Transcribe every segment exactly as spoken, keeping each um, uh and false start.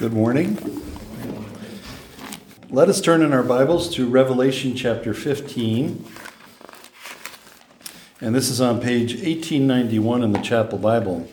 Good morning. Let us turn in our Bibles to Revelation chapter fifteen. And this is on page eighteen ninety-one in the Chapel Bible.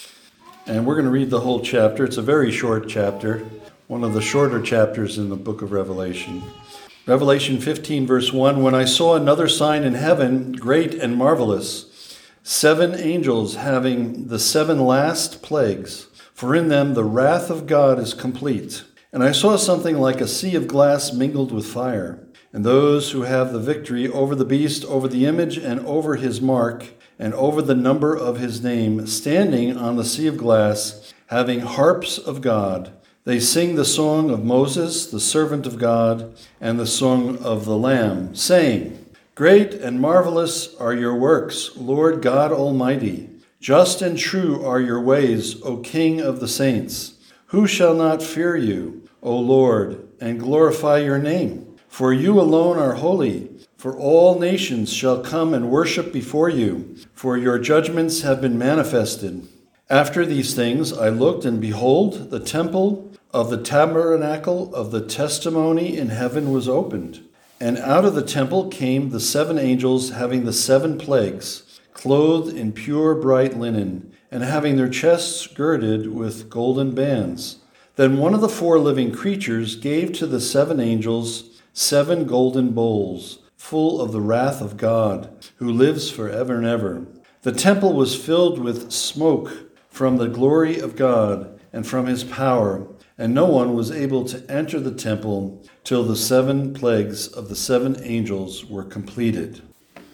And we're going to read the whole chapter. It's a very short chapter, one of the shorter chapters in the book of Revelation. Revelation fifteen, verse one, When I saw another sign in heaven, great and marvelous, seven angels having the seven last plagues, for in them the wrath of God is complete. And I saw something like a sea of glass mingled with fire. And those who have the victory over the beast, over the image, and over his mark, and over the number of his name, standing on the sea of glass, having harps of God. They sing the song of Moses, the servant of God, and the song of the Lamb, saying, Great and marvelous are your works, Lord God Almighty. Just and true are your ways, O King of the saints. Who shall not fear you, O Lord, and glorify your name? For you alone are holy, for all nations shall come and worship before you, for your judgments have been manifested. After these things I looked, and behold, the temple of the tabernacle of the testimony in heaven was opened. And out of the temple came the seven angels having the seven plagues, clothed in pure bright linen, and having their chests girded with golden bands. Then one of the four living creatures gave to the seven angels seven golden bowls, full of the wrath of God, who lives forever and ever. The temple was filled with smoke from the glory of God and from his power, and no one was able to enter the temple till the seven plagues of the seven angels were completed.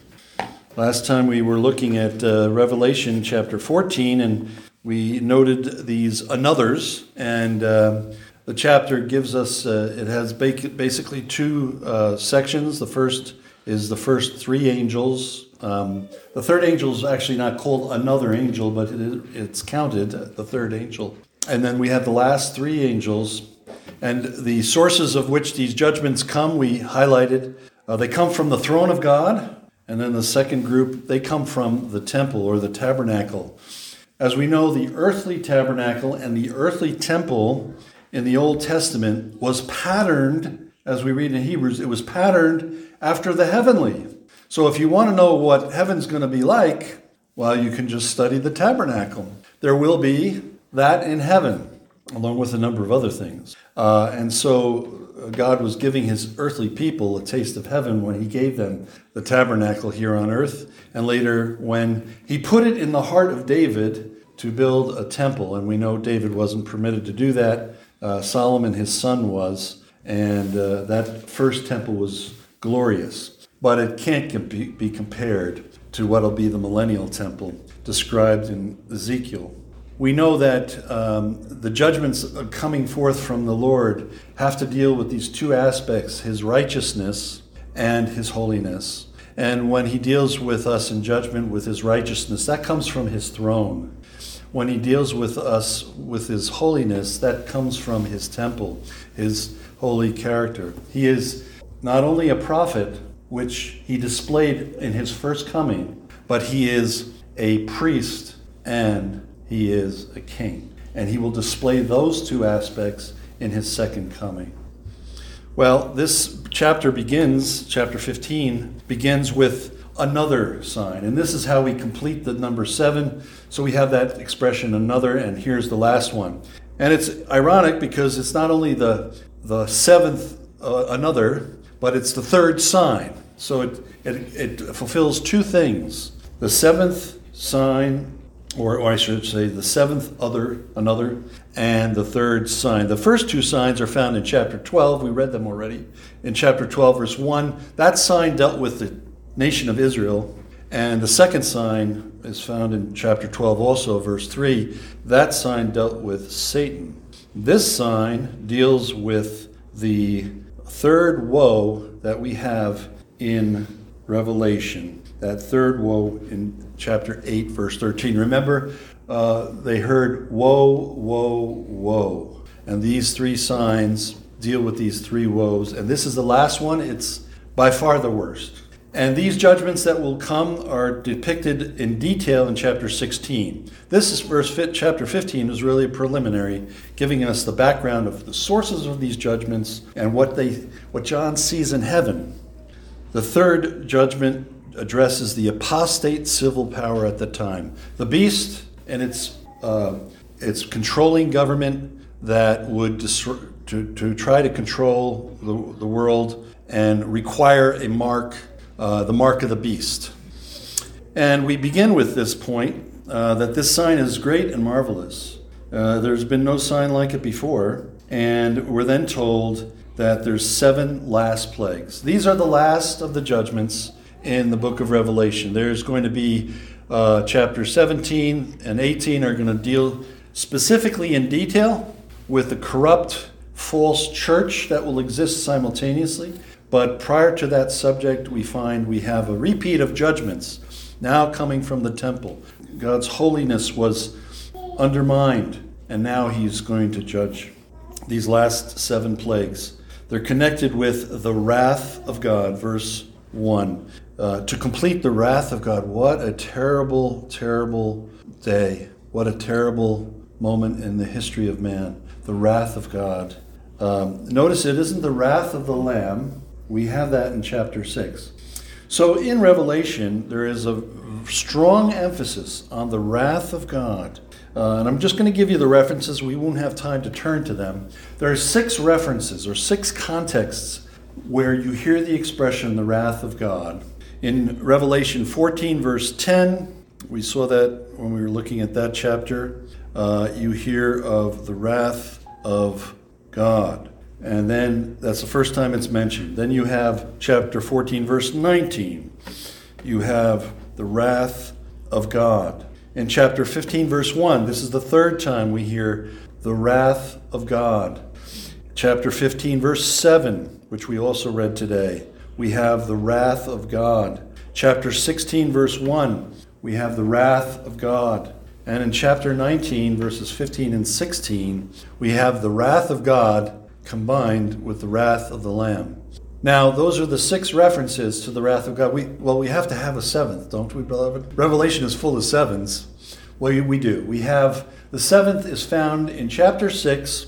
Last time we were looking at uh, Revelation chapter fourteen, and we noted these anothers, and uh, the chapter gives us, uh, it has basically two uh, sections. The first is the first three angels. Um, the third angel is actually not called another angel, but it is, it's counted, the third angel. And then we have the last three angels, and the sources of which these judgments come, we highlighted. Uh, they come from the throne of God, and then the second group, they come from the temple or the tabernacle. As we know, the earthly tabernacle and the earthly temple in the Old Testament was patterned, as we read in Hebrews, it was patterned after the heavenly. So if you want to know what heaven's going to be like, well, you can just study the tabernacle. There will be that in heaven, along with a number of other things. Uh, and so God was giving his earthly people a taste of heaven when he gave them the tabernacle here on earth. And later when he put it in the heart of David to build a temple. And we know David wasn't permitted to do that. Uh, Solomon, his son, was. And uh, that first temple was glorious. But it can't be compared to what will be the millennial temple described in Ezekiel. We know that um, the judgments coming forth from the Lord have to deal with these two aspects, his righteousness and his holiness. And when he deals with us in judgment with his righteousness, that comes from his throne. When he deals with us with his holiness, that comes from his temple, his holy character. He is not only a prophet, which he displayed in his first coming, but he is a priest and he is a king. And he will display those two aspects in his second coming. Well, this chapter begins, chapter fifteen, begins with another sign. And this is how we complete the number seven. So we have that expression, another, and here's the last one. And it's ironic because it's not only the, the seventh uh, another, but it's the third sign. So it, it, it fulfills two things. The seventh sign, Or, or I should say the seventh other, another, and the third sign. The first two signs are found in chapter twelve. We read them already. In chapter twelve, verse one, that sign dealt with the nation of Israel. And the second sign is found in chapter twelve also, verse three. That sign dealt with Satan. This sign deals with the third woe that we have in Revelation. That third woe in chapter eight, verse thirteen. Remember, uh, they heard woe, woe, woe. And these three signs deal with these three woes. And this is the last one. It's by far the worst. And these judgments that will come are depicted in detail in chapter sixteen. This is verse chapter fifteen is really a preliminary, giving us the background of the sources of these judgments and what they what John sees in heaven. The third judgment addresses the apostate civil power at the time. The beast and its uh, its controlling government that would destroy, to, to try to control the, the world and require a mark, uh, the mark of the beast. And we begin with this point, uh, that this sign is great and marvelous. Uh, there's been no sign like it before. And we're then told that there's seven last plagues. These are the last of the judgments in the book of Revelation. There's going to be uh, chapter seventeen and eighteen are going to deal specifically in detail with the corrupt false church that will exist simultaneously. But prior to that subject, we find we have a repeat of judgments now coming from the temple. God's holiness was undermined, and now he's going to judge these last seven plagues. They're connected with the wrath of God, verse one. Uh, to complete the wrath of God, what a terrible, terrible day. What a terrible moment in the history of man. The wrath of God. Um, notice it isn't the wrath of the Lamb. We have that in chapter six. So in Revelation, there is a strong emphasis on the wrath of God. Uh, and I'm just going to give you the references. We won't have time to turn to them. There are six references or six contexts where you hear the expression, the wrath of God. In Revelation fourteen, verse ten, we saw that when we were looking at that chapter. Uh, you hear of the wrath of God. And then that's the first time it's mentioned. Then you have chapter fourteen, verse nineteen. You have the wrath of God. In chapter fifteen, verse one, this is the third time we hear the wrath of God. Chapter fifteen, verse seven, which we also read today, we have the wrath of God. Chapter sixteen, verse one, we have the wrath of God. And in chapter nineteen, verses fifteen and sixteen, we have the wrath of God combined with the wrath of the Lamb. Now, those are the six references to the wrath of God. We, well, we have to have a seventh, don't we, beloved? Revelation is full of sevens. Well, we, we do. We have, the seventh is found in chapter six,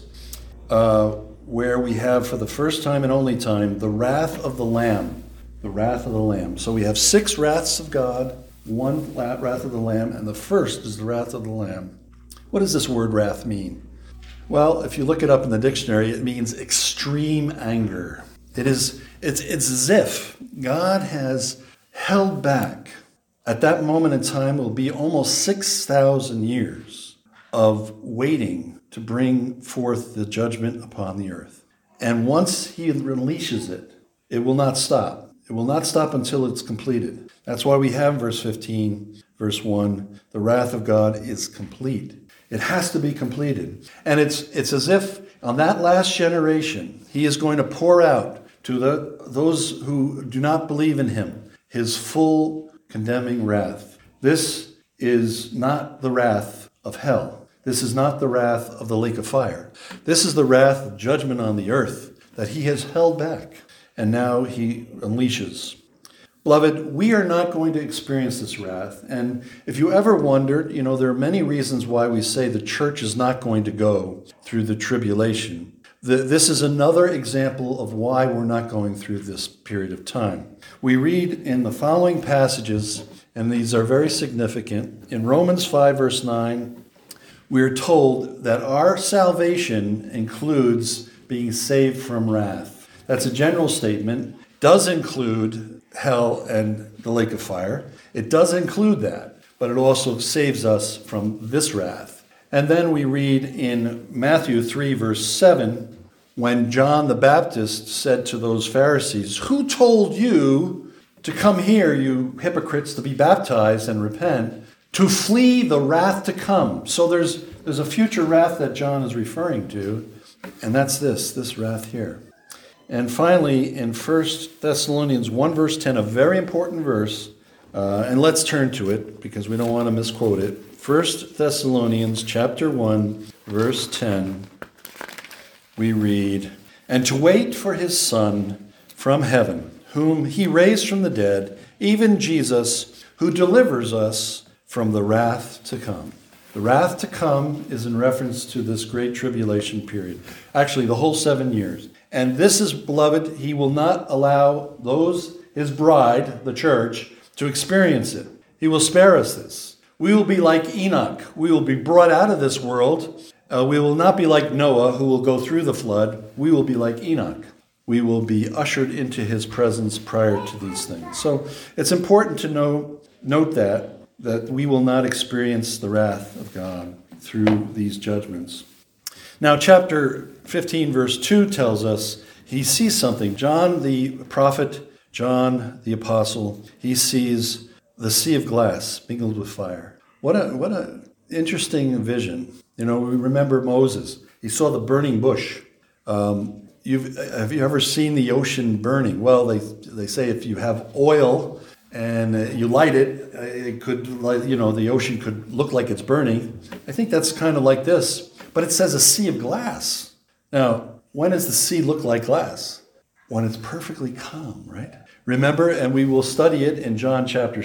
uh, where we have for the first time and only time, the wrath of the Lamb. The wrath of the Lamb. So we have six wraths of God, one wrath of the Lamb, and the first is the wrath of the Lamb. What does this word wrath mean? Well, if you look it up in the dictionary, it means extreme anger. It is, it's, it's as if God has held back. At that moment in time will be almost six thousand years of waiting to bring forth the judgment upon the earth. And once he releases it, it will not stop. It will not stop until it's completed. That's why we have verse fifteen, verse one, the wrath of God is complete. It has to be completed. And it's it's as if on that last generation, he is going to pour out to the those who do not believe in him his full condemning wrath. This is not the wrath of hell. This is not the wrath of the lake of fire. This is the wrath of judgment on the earth that he has held back, and now he unleashes. Beloved, we are not going to experience this wrath. And if you ever wondered, you know, there are many reasons why we say the church is not going to go through the tribulation. The, this is another example of why we're not going through this period of time. We read in the following passages, and these are very significant. In Romans five, verse nine, we are told that our salvation includes being saved from wrath. That's a general statement. Does include hell and the lake of fire. It does include that, but it also saves us from this wrath. And then we read in Matthew three, verse seven, when John the Baptist said to those Pharisees, "Who told you to come here, you hypocrites, to be baptized and repent, to flee the wrath to come?" So there's there's a future wrath that John is referring to, and that's this, this wrath here. And finally, in First Thessalonians one, verse ten, a very important verse, uh, and let's turn to it because we don't want to misquote it. First Thessalonians chapter one, verse ten, we read, "And to wait for his Son from heaven, whom he raised from the dead, even Jesus, who delivers us from the wrath to come. The wrath to come is in reference to this great tribulation period. Actually, the whole seven years. And this is, beloved, he will not allow those, his bride, the church, to experience it. He will spare us this. We will be like Enoch. We will be brought out of this world. Uh, we will not be like Noah, who will go through the flood. We will be like Enoch. We will be ushered into his presence prior to these things. So it's important to know, note that, that we will not experience the wrath of God through these judgments. Now, chapter fifteen, verse two tells us he sees something. John, the prophet, John, the apostle, he sees the sea of glass mingled with fire. What a what a interesting vision. You know, we remember Moses. He saw the burning bush. Um, you've, have you ever seen the ocean burning? Well, they they say if you have oil and uh, you light it, uh, it could, you know, the ocean could look like it's burning. I think that's kind of like this. But it says a sea of glass. Now, when does the sea look like glass? When it's perfectly calm, right? Remember, and we will study it in John chapter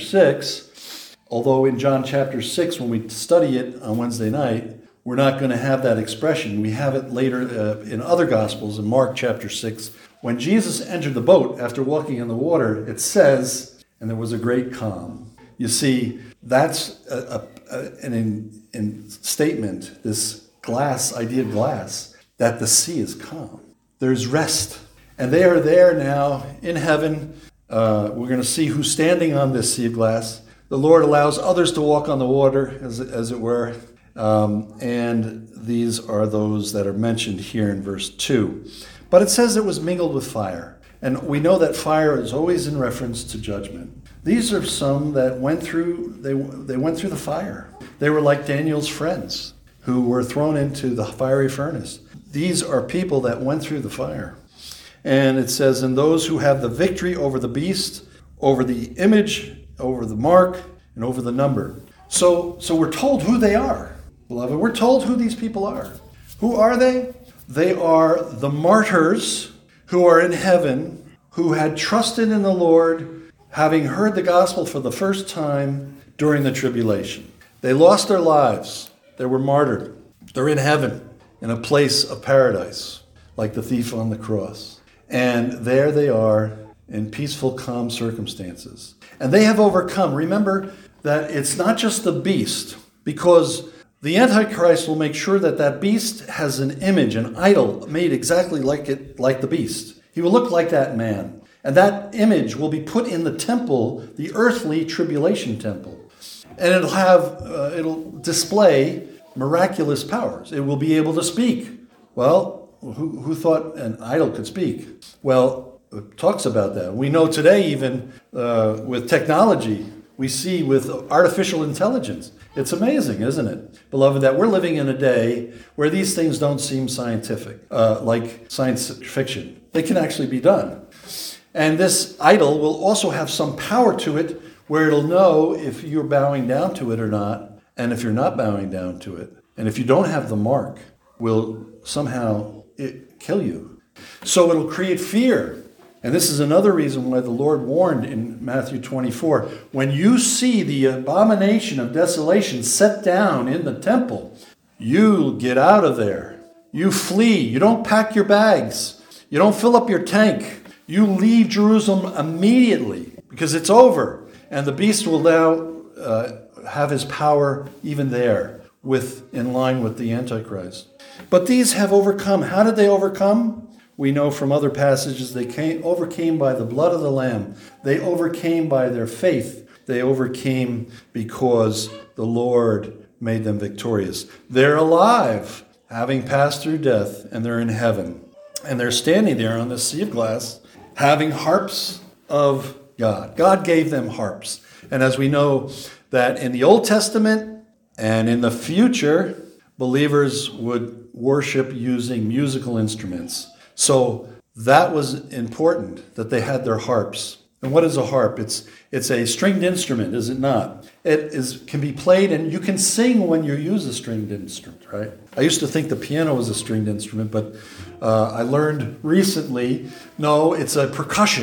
six, although in John chapter six, when we study it on Wednesday night, we're not going to have that expression. We have it later uh, in other Gospels, in Mark chapter six. When Jesus entered the boat after walking in the water, it says, and there was a great calm. You see, that's a, a, a, an in, in statement, this glass, idea of glass, that the sea is calm. There's rest. And they are there now in heaven. Uh, we're going to see who's standing on this sea of glass. The Lord allows others to walk on the water, as, as it were. Um, and these are those that are mentioned here in verse two. But it says it was mingled with fire. And we know that fire is always in reference to judgment. These are some that went through, they, they went through the fire. They were like Daniel's friends who were thrown into the fiery furnace. These are people that went through the fire. And it says, and those who have the victory over the beast, over the image, over the mark, and over the number. So, so we're told who they are, beloved. We're told who these people are. Who are they? They are the martyrs who are in heaven, who had trusted in the Lord, having heard the gospel for the first time during the tribulation. They lost their lives. They were martyred. They're in heaven, in a place of paradise, like the thief on the cross. And there they are in peaceful, calm circumstances. And they have overcome. Remember that it's not just the beast, because the Antichrist will make sure that that beast has an image, an idol made exactly like it, like the beast. He will look like that man. And that image will be put in the temple, the earthly tribulation temple. And it'll have, uh, it'll display miraculous powers. It will be able to speak. Well, who, who thought an idol could speak? Well, it talks about that. We know today, even uh, with technology, we see with artificial intelligence. It's amazing, isn't it, beloved, that we're living in a day where these things don't seem scientific, uh, like science fiction. They can actually be done. And this idol will also have some power to it, where it'll know if you're bowing down to it or not, and if you're not bowing down to it. And if you don't have the mark, will somehow it kill you. So it'll create fear. And this is another reason why the Lord warned in Matthew twenty-four, when you see the abomination of desolation set down in the temple, you get out of there. You flee. You don't pack your bags. You don't fill up your tank. You leave Jerusalem immediately, because it's over. And the beast will now uh, have his power even there, with in line with the Antichrist. But these have overcome. How did they overcome? We know from other passages they came, overcame by the blood of the Lamb. They overcame by their faith. They overcame because the Lord made them victorious. They're alive, having passed through death, and they're in heaven. And they're standing there on the sea of glass, having harps of God. God gave them harps. And as we know that in the Old Testament and in the future, believers would worship using musical instruments. So that was important, that they had their harps. And what is a harp? It's it's a stringed instrument, is it not? It is can be played, and you can sing when you use a stringed instrument, right? I used to think the piano was a stringed instrument, but uh, I learned recently, no, it's a percussion.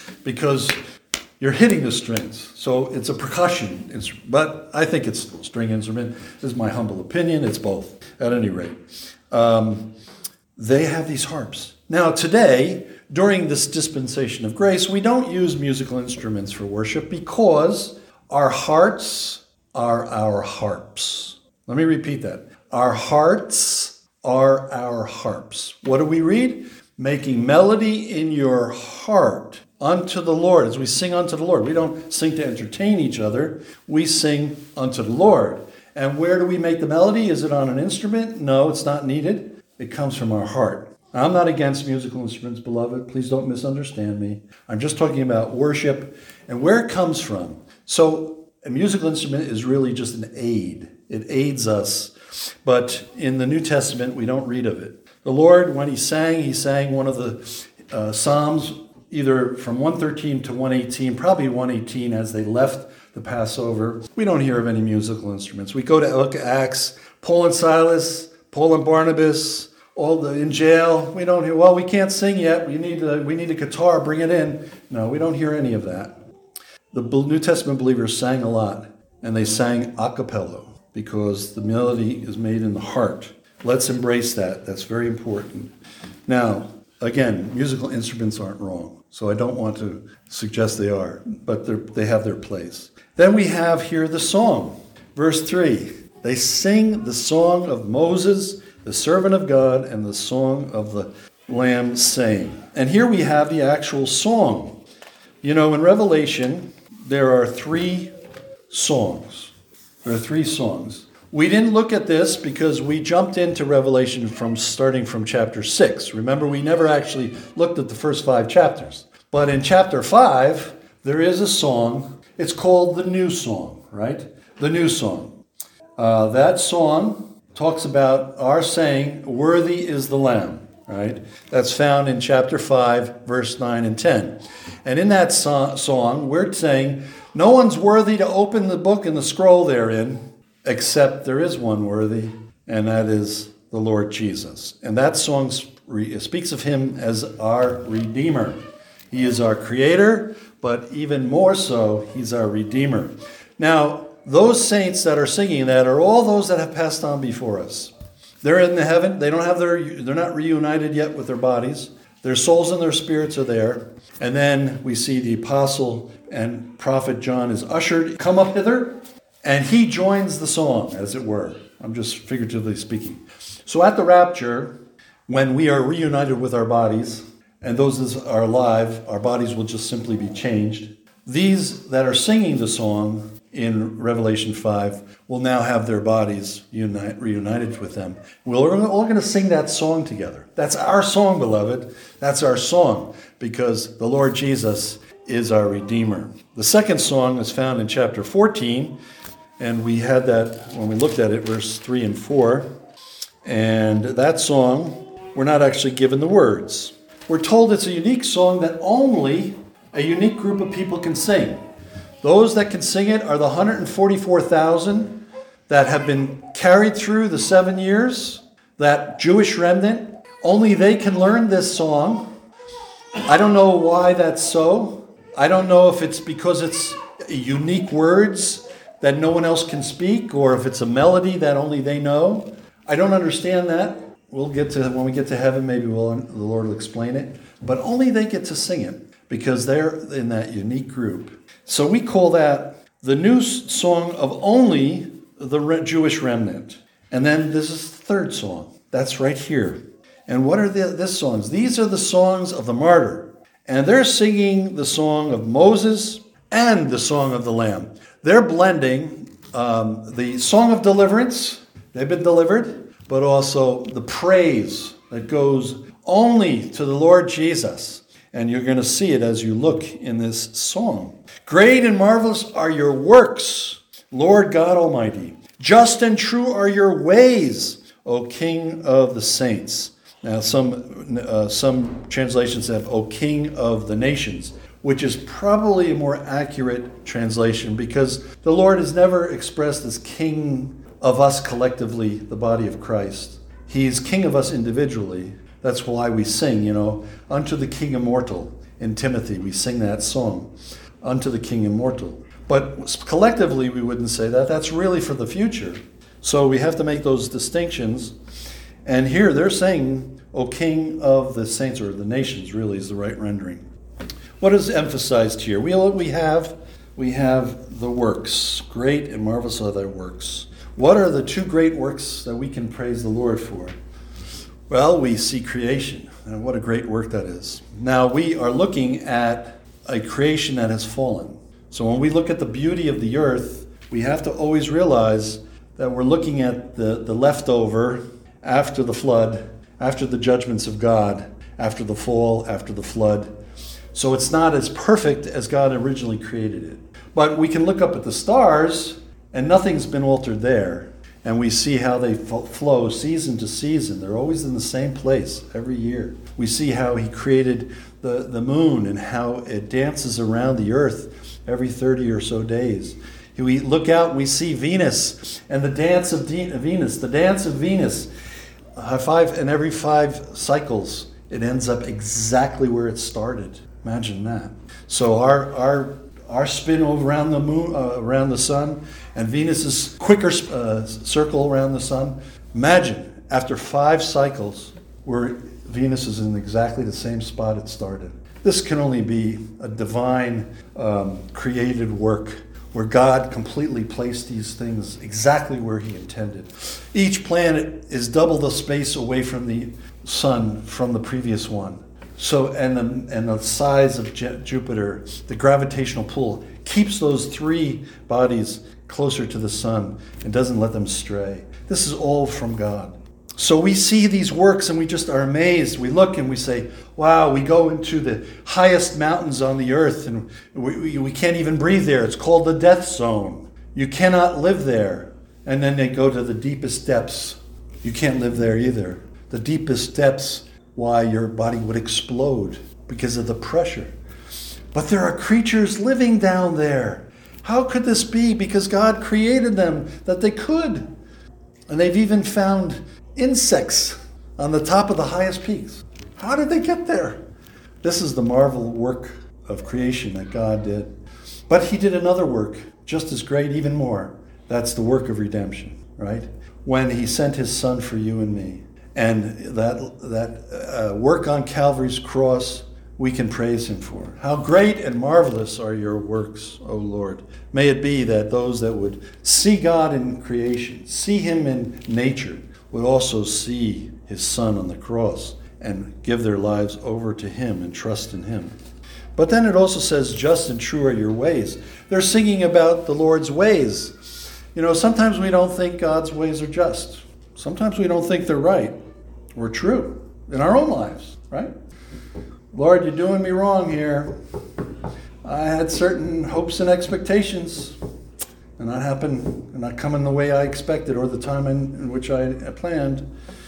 because you're hitting the strings. So it's a percussion instrument, but I think it's a string instrument. This is my humble opinion. It's both, at any rate. Um, they have these harps. Now today, during this dispensation of grace, we don't use musical instruments for worship because our hearts are our harps. Let me repeat that. Our hearts are our harps. What do we read? Making melody in your heart unto the Lord, as we sing unto the Lord. We don't sing to entertain each other. We sing unto the Lord. And where do we make the melody? Is it on an instrument? No, it's not needed. It comes from our heart. Now, I'm not against musical instruments, beloved. Please don't misunderstand me. I'm just talking about worship and where it comes from. So a musical instrument is really just an aid. It aids us. But in the New Testament, we don't read of it. The Lord, when he sang, he sang one of the uh, Psalms, either from one thirteen to one eighteen, probably one eighteen as they left the Passover. We don't hear of any musical instruments. We go to Acts, Paul and Silas, Paul and Barnabas, all the in jail. We don't hear, well, we can't sing yet. We need a, we need a guitar, bring it in. No, we don't hear any of that. The New Testament believers sang a lot, and they sang a cappella because the melody is made in the heart. Let's embrace that. That's very important. Now, again, musical instruments aren't wrong, so I don't want to suggest they are, but they have their place. Then we have here the song. Verse three, they sing the song of Moses, the servant of God, and the song of the Lamb saying. And here we have the actual song. You know, in Revelation, there are three songs. There are three songs. We didn't look at this because we jumped into Revelation from starting from chapter six. Remember, we never actually looked at the first five chapters. But in chapter five, there is a song. It's called the New Song, right? The New Song. Uh, that song talks about our saying, worthy is the Lamb, right? That's found in chapter five, verse nine and ten. And in that so- song, we're saying, no one's worthy to open the book and the scroll therein, except there is one worthy, and that is the Lord Jesus. And that song speaks of him as our Redeemer. He is our Creator, but even more so, he's our Redeemer. Now, those saints that are singing that are all those that have passed on before us. They're in the heaven. They don't have their, they're not reunited yet with their bodies. Their souls and their spirits are there. And then we see the apostle and prophet John is ushered, come up hither, and he joins the song, as it were. I'm just figuratively speaking. So at the rapture, when we are reunited with our bodies, and those that are alive, our bodies will just simply be changed. These that are singing the song in Revelation five will now have their bodies unite, reunited with them. We're all going to sing that song together. That's our song, beloved. That's our song, because the Lord Jesus is our Redeemer. The second song is found in chapter fourteen, and we had that when we looked at it, verse three and four. And that song, we're not actually given the words. We're told it's a unique song that only a unique group of people can sing. Those that can sing it are the one hundred forty-four thousand that have been carried through the seven years, that Jewish remnant. Only they can learn this song. I don't know why that's so. I don't know if it's because it's unique words that no one else can speak, or if it's a melody that only they know. I don't understand that. We'll get to, when we get to heaven, maybe we'll, the Lord will explain it. But only they get to sing it, because they're in that unique group. So we call that the new song of only the Jewish remnant. And then this is the third song. That's right here. And what are the, this songs? These are the songs of the martyr. And they're singing the song of Moses and the song of the Lamb. They're blending um, the song of deliverance. They've been delivered, but also the praise that goes only to the Lord Jesus. And you're going to see it as you look in this song. Great and marvelous are your works, Lord God Almighty. Just and true are your ways, O King of the saints. Now, some uh, some translations have, O King of the nations, which is probably a more accurate translation, because the Lord is never expressed as King of us collectively, the body of Christ. He's King of us individually. That's why we sing, you know, unto the King immortal, in Timothy. We sing that song, Unto the King Immortal. But collectively, we wouldn't say that. That's really for the future. So we have to make those distinctions. And here they're saying, O King of the saints, or the nations really is the right rendering. What is emphasized here? We, we have we have the works. Great and marvelous are thy works. What are the two great works that we can praise the Lord for? Well, we see creation, and what a great work that is. Now, we are looking at a creation that has fallen. So when we look at the beauty of the earth, we have to always realize that we're looking at the, the leftover after the flood, after the judgments of God, after the fall, after the flood. So it's not as perfect as God originally created it. But we can look up at the stars, and nothing's been altered there. And we see how they flow season to season. They're always in the same place every year. We see how he created the, the moon and how it dances around the earth every thirty or so days. We look out and we see Venus and the dance of De- Venus. The dance of Venus, uh, five and every five cycles, it ends up exactly where it started. Imagine that. So our our our spin around the moon, uh, around the sun, and Venus's quicker uh, circle around the sun. Imagine after five cycles, where Venus is in exactly the same spot it started. This can only be a divine um, created work where God completely placed these things exactly where he intended. Each planet is double the space away from the sun from the previous one. So, and the, and the size of J- Jupiter, the gravitational pull, keeps those three bodies closer to the sun and doesn't let them stray. This is all from God. So we see these works and we just are amazed. We look and we say, wow, we go into the highest mountains on the earth and we, we, we can't even breathe there. It's called the death zone. You cannot live there. And then they go to the deepest depths. You can't live there either. The deepest depths, why your body would explode because of the pressure. But there are creatures living down there. How could this be? Because God created them that they could. And they've even found insects on the top of the highest peaks. How did they get there? This is the marvel work of creation that God did. But he did another work, just as great, even more. That's the work of redemption, right? When he sent his son for you and me. And that, that uh, work on Calvary's cross, we can praise him for. How great and marvelous are your works, O Lord. May it be that those that would see God in creation, see him in nature, would also see his son on the cross and give their lives over to him and trust in him. But then it also says, just and true are your ways. They're singing about the Lord's ways. You know, sometimes we don't think God's ways are just. Sometimes we don't think they're right or true in our own lives, right? Lord, you're doing me wrong here. I had certain hopes and expectations, and not happened, not coming the way I expected or the time in, in which I planned.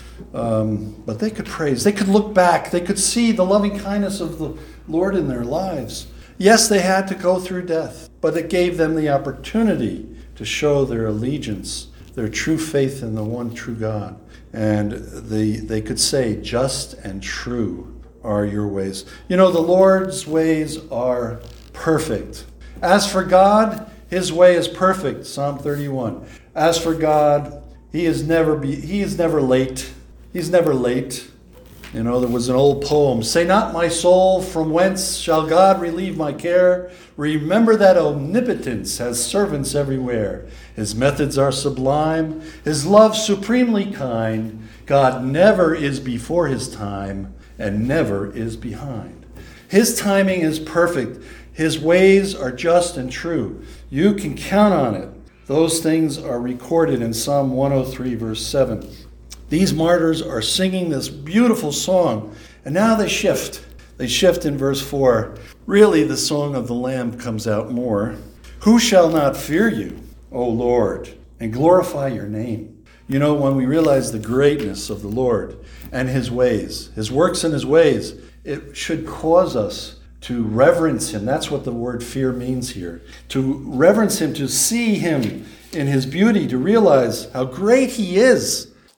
Um, but they could praise. They could look back. They could see the loving kindness of the Lord in their lives. Yes, they had to go through death, but it gave them the opportunity to show their allegiance, their true faith in the one true God. And they, they could say, just and true are your ways. You know, the Lord's ways are perfect. As for God, his way is perfect. Psalm thirty-one. As for God, he is never be, he is never late. He's never late. You know, there was an old poem. Say not, my soul, from whence shall God relieve my care? Remember that omnipotence has servants everywhere. His methods are sublime. His love supremely kind. God never is before his time and never is behind. His timing is perfect. His ways are just and true. You can count on it. Those things are recorded in Psalm one oh three, verse seven. These martyrs are singing this beautiful song, and now they shift. They shift in verse four. Really, the song of the Lamb comes out more. Who shall not fear you, O Lord, and glorify your name? You know, when we realize the greatness of the Lord and his ways, his works and his ways, it should cause us to reverence him. That's what the word fear means here. To reverence him, to see him in his beauty, to realize how great he is.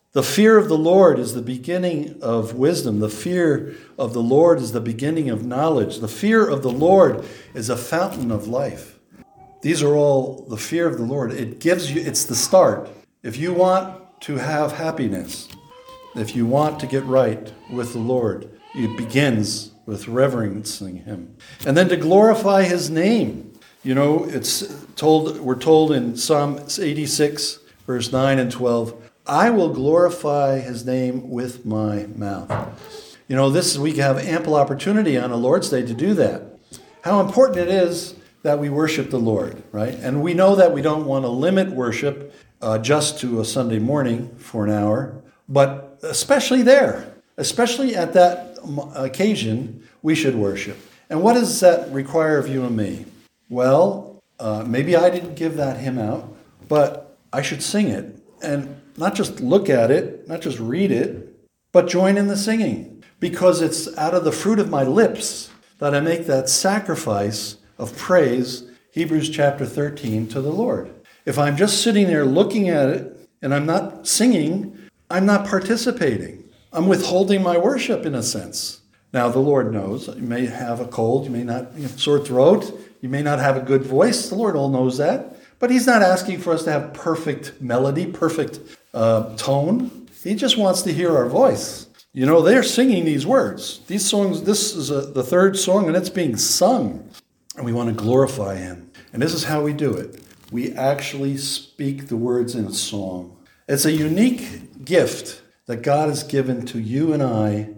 The fear of the Lord is the beginning of wisdom. The fear of the Lord is the beginning of knowledge. The fear of the Lord is a fountain of life. These are all the fear of the Lord. It gives you, it's the start. If you want to have happiness, if you want to get right with the Lord, it begins with reverencing him. And then to glorify his name. You know, it's told, we're told in Psalm eighty-six, verse nine and twelve, I will glorify his name with my mouth. You know, this we have ample opportunity on a Lord's Day to do that. How important it is that we worship the Lord, right? And we know that we don't want to limit worship uh, just to a Sunday morning for an hour, but especially there, especially at that occasion, we should worship. And what does that require of you and me? Well, uh, maybe I didn't give that hymn out, but I should sing it. And not just look at it, not just read it, but join in the singing. Because it's out of the fruit of my lips that I make that sacrifice of praise, Hebrews chapter thirteen, to the Lord. If I'm just sitting there looking at it and I'm not singing, I'm not participating. I'm withholding my worship in a sense. Now, the Lord knows. You may have a cold, you may not have sore throat, you may not have a good voice. The Lord all knows that. But he's not asking for us to have perfect melody, perfect uh, tone. He just wants to hear our voice. You know, they're singing these words. These songs, this is a, the third song, and it's being sung. And we want to glorify him. And this is how we do it. We actually speak the words in a song. It's a unique gift that God has given to you and I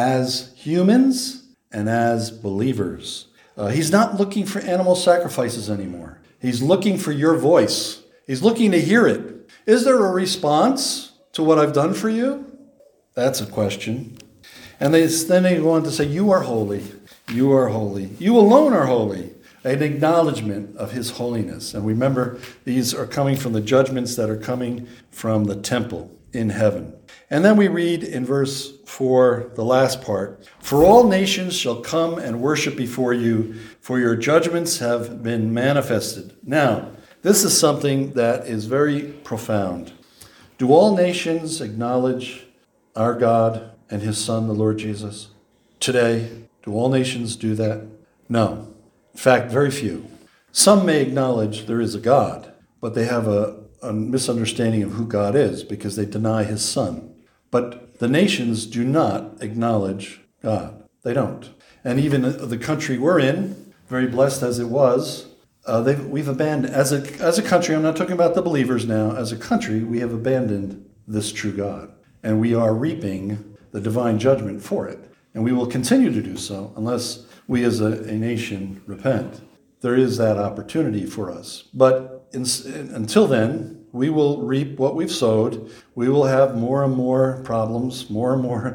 as humans and as believers. Uh, he's not looking for animal sacrifices anymore. He's looking for your voice. He's looking to hear it. Is there a response to what I've done for you? That's a question. And they, then they go on to say, you are holy. You are holy. You alone are holy. An acknowledgement of his holiness. And remember, these are coming from the judgments that are coming from the temple in heaven. And then we read in verse four, the last part, for all nations shall come and worship before you, for your judgments have been manifested. Now, this is something that is very profound. Do all nations acknowledge our God and his Son, the Lord Jesus? Today, do all nations do that? No. In fact, very few. Some may acknowledge there is a God, but they have a, a misunderstanding of who God is because they deny his Son. But the nations do not acknowledge God. They don't. And even the country we're in, very blessed as it was, uh, they've, we've abandoned, as a, as a country, I'm not talking about the believers now, as a country, we have abandoned this true God. And we are reaping the divine judgment for it. And we will continue to do so unless we as a, a nation repent. There is that opportunity for us. But in, in, until then, we will reap what we've sowed. We will have more and more problems, more and more,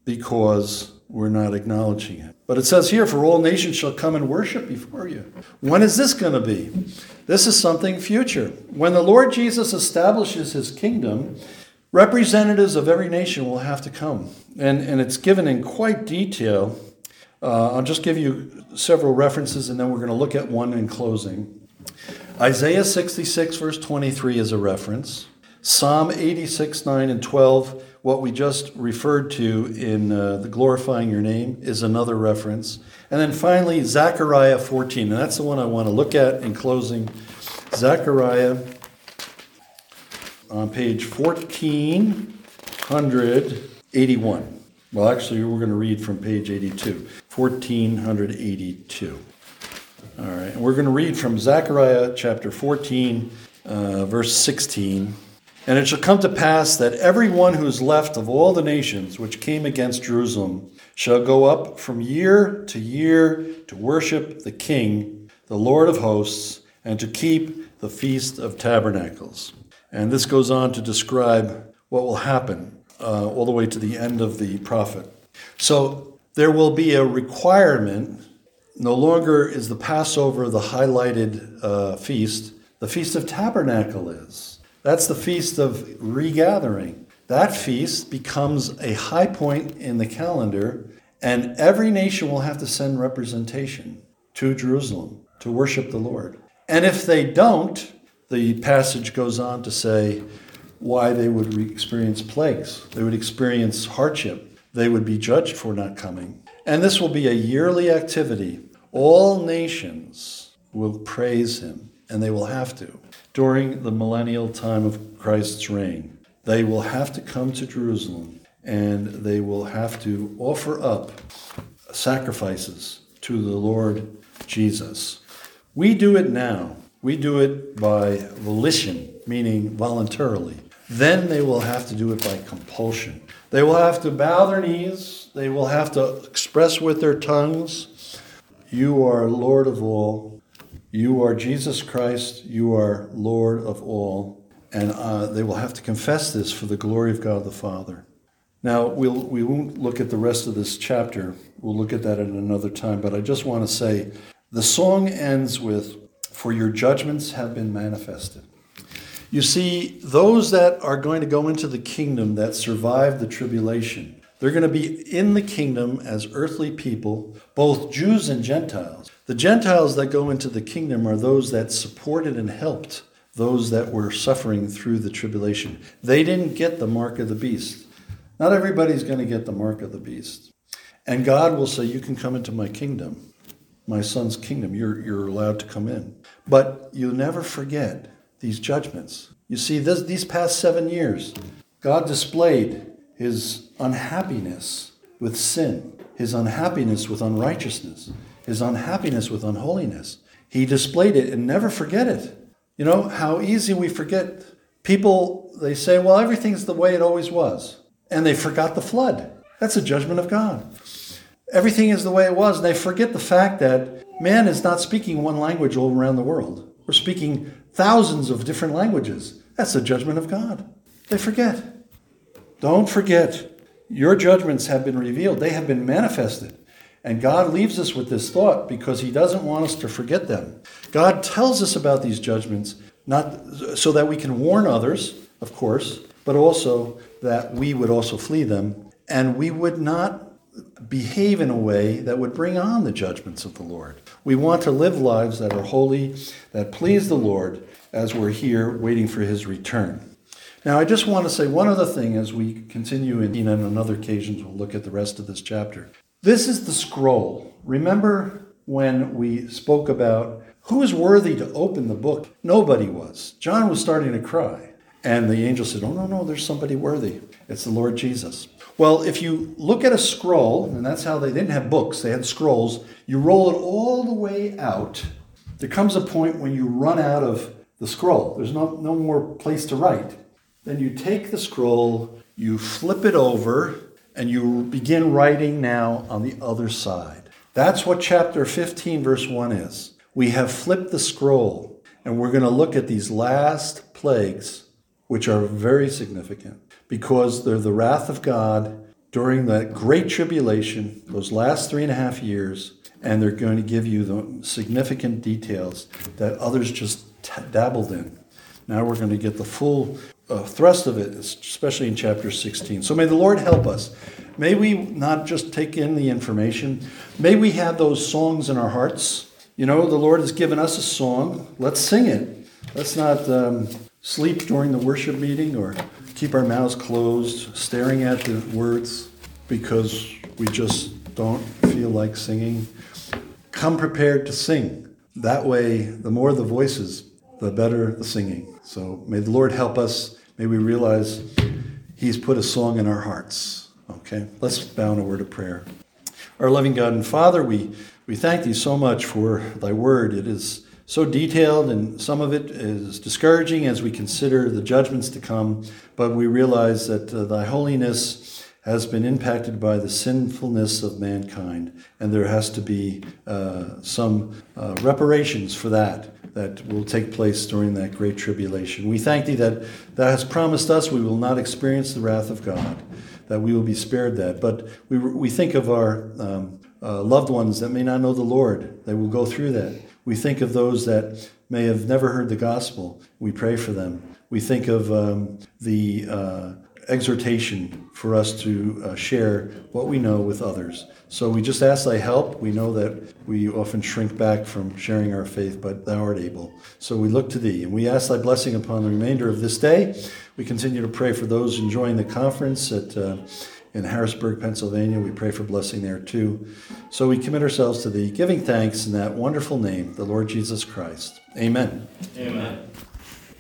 because we're not acknowledging it. But it says here, for all nations shall come and worship before you. When is this going to be? This is something future. When the Lord Jesus establishes his kingdom, representatives of every nation will have to come. And, and it's given in quite detail. Uh, I'll just give you several references, and then we're going to look at one in closing. Isaiah sixty-six, verse twenty-three is a reference. Psalm eighty-six, nine and twelve, what we just referred to in uh, the glorifying your name, is another reference. And then finally, Zechariah fourteen, and that's the one I want to look at in closing. Zechariah on page fourteen eighty-one. Well, actually, we're going to read from page eighty-two. fourteen eighty-two. All right, and we're going to read from Zechariah chapter fourteen, uh, verse sixteen. And it shall come to pass that every one who is left of all the nations which came against Jerusalem shall go up from year to year to worship the King, the Lord of hosts, and to keep the Feast of Tabernacles. And this goes on to describe what will happen uh, all the way to the end of the prophet. So there will be a requirement. No longer is the Passover the highlighted uh, feast. The Feast of Tabernacle is. That's the Feast of Regathering. That feast becomes a high point in the calendar, and every nation will have to send representation to Jerusalem to worship the Lord. And if they don't, the passage goes on to say, why they would re- experience plagues. They would experience hardship. They would be judged for not coming. And this will be a yearly activity. All nations will praise him, and they will have to. During the millennial time of Christ's reign, they will have to come to Jerusalem, and they will have to offer up sacrifices to the Lord Jesus. We do it now. We do it by volition, meaning voluntarily. Then they will have to do it by compulsion. They will have to bow their knees. They will have to express with their tongues, you are Lord of all. You are Jesus Christ. You are Lord of all. And uh, they will have to confess this for the glory of God the Father. Now, we'll, we won't look at the rest of this chapter. We'll look at that at another time. But I just want to say, the song ends with, for your judgments have been manifested. You see, those that are going to go into the kingdom that survive the tribulation, they're going to be in the kingdom as earthly people, both Jews and Gentiles. The Gentiles that go into the kingdom are those that supported and helped those that were suffering through the tribulation. They didn't get the mark of the beast. Not everybody's going to get the mark of the beast. And God will say, you can come into my kingdom, my son's kingdom. You're, you're allowed to come in. But you'll never forget these judgments. You see, this, these past seven years, God displayed his unhappiness with sin, his unhappiness with unrighteousness, his unhappiness with unholiness. He displayed it, and never forget it. You know, how easy we forget. People, they say, well, everything's the way it always was. And they forgot the flood. That's a judgment of God. Everything is the way it was. And they forget the fact that man is not speaking one language all around the world. We're speaking thousands of different languages. That's the judgment of God. They forget. Don't forget. Your judgments have been revealed. They have been manifested. And God leaves us with this thought because he doesn't want us to forget them. God tells us about these judgments not so that we can warn others, of course, but also that we would also flee them, and we would not behave in a way that would bring on the judgments of the Lord. We want to live lives that are holy, that please the Lord as we're here waiting for his return. Now, I just want to say one other thing as we continue, and on other occasions we'll look at the rest of this chapter. This is the scroll. Remember when we spoke about who is worthy to open the book? Nobody was. John was starting to cry. And the angel said, oh, no, no, there's somebody worthy. It's the Lord Jesus. Well, if you look at a scroll, and that's how they didn't have books, they had scrolls, you roll it all the way out. There comes a point when you run out of the scroll. There's no, no more place to write. Then you take the scroll, you flip it over, and you begin writing now on the other side. That's what chapter fifteen, verse one is. We have flipped the scroll, and we're going to look at these last plagues, which are very significant because they're the wrath of God during that great tribulation, those last three and a half years, and they're going to give you the significant details that others just t- dabbled in. Now we're going to get the full uh, thrust of it, especially in chapter sixteen. So may the Lord help us. May we not just take in the information. May we have those songs in our hearts. You know, the Lord has given us a song. Let's sing it. Let's not um, sleep during the worship meeting or keep our mouths closed, staring at the words because we just don't feel like singing. Come prepared to sing. That way, the more the voices, the better the singing. So may the Lord help us. May we realize he's put a song in our hearts. Okay, let's bow in a word of prayer. Our loving God and Father, we, we thank thee so much for thy word. It is so detailed, and some of it is discouraging as we consider the judgments to come, but we realize that uh, thy holiness has been impacted by the sinfulness of mankind, and there has to be uh, some uh, reparations for that that will take place during that great tribulation. We thank thee that thou hast promised us we will not experience the wrath of God, that we will be spared that. But we we think of our um, uh, loved ones that may not know the Lord. They will go through that. We think of those that may have never heard the gospel. We pray for them. We think of um, the uh, exhortation for us to uh, share what we know with others. So we just ask thy help. We know that we often shrink back from sharing our faith, but thou art able. So we look to thee, and we ask thy blessing upon the remainder of this day. We continue to pray for those enjoying the conference at uh, in Harrisburg, Pennsylvania. We pray for blessing there too. So we commit ourselves to thee, giving thanks in that wonderful name, the Lord Jesus Christ. Amen. Amen.